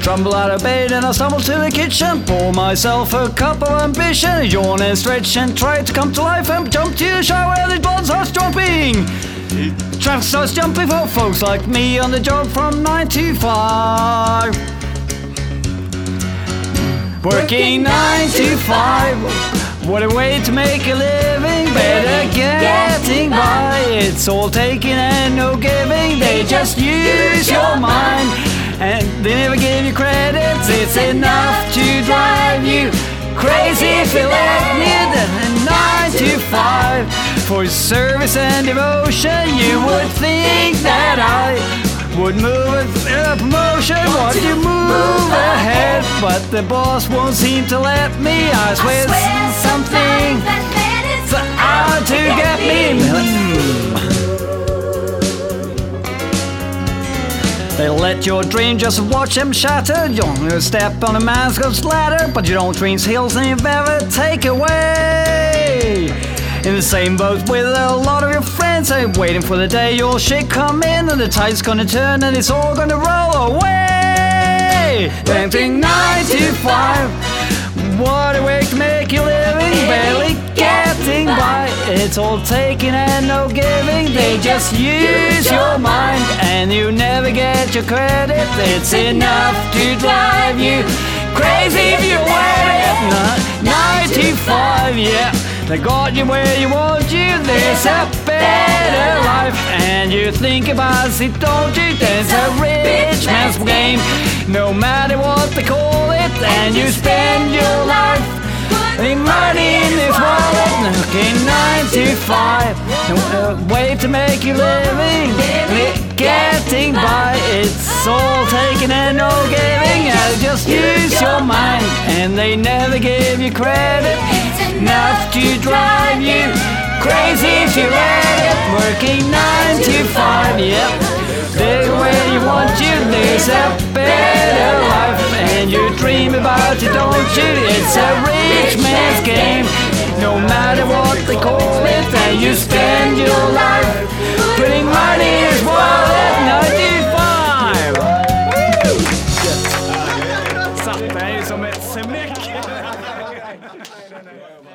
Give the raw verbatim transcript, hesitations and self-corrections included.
Tremble out of bed and I stumble to the kitchen. Pour myself a cup of ambition. Yawn and stretch and try to come to life and jump to the shower and the blood starts jumping. Traffic starts jumping for folks like me on the job from nine to five. Working nine to five. What a way to make a living. Better getting by. It's all taking and no giving. They just use your mind and they never give you credits. It's enough to drive you crazy if you let me. Then nine to five for service and devotion. You would think that I would move a promotion. Want to move ahead, but the boss won't seem to let me. I swear, I swear something that's out to get me. They let your dream just watch them shatter. You don't step on a man's ladder, but you don't dreams hills and you never take away. In the same boat with a lot of your friends, they're waiting for the day your shit come in and the tide's gonna turn and it's all gonna roll away. Tempting nine to five, what a way to make your living. Barely getting by, it's all taking and no giving. They just use your mind and you never get your credit. It's enough to drive you crazy if you let it. Nine to five, yeah. They got you where you want you. There's a better life, and you think about it, don't you? There's a rich man's game, no matter what they call it. And you spend your life putting money in this wallet. Okay, nine to five, no way to make you living. Getting by, it's all taking and no giving. I just use your mind, and they never give you credit. Enough to drive you crazy if you let it. Working nine to five, yep. There's where you want you. There's a better life, and you dream about it, don't you? It's a rich man's game, no matter what they call it. And you spend your life putting money in his wallet. Nine to five. Satt dig som ett smäck.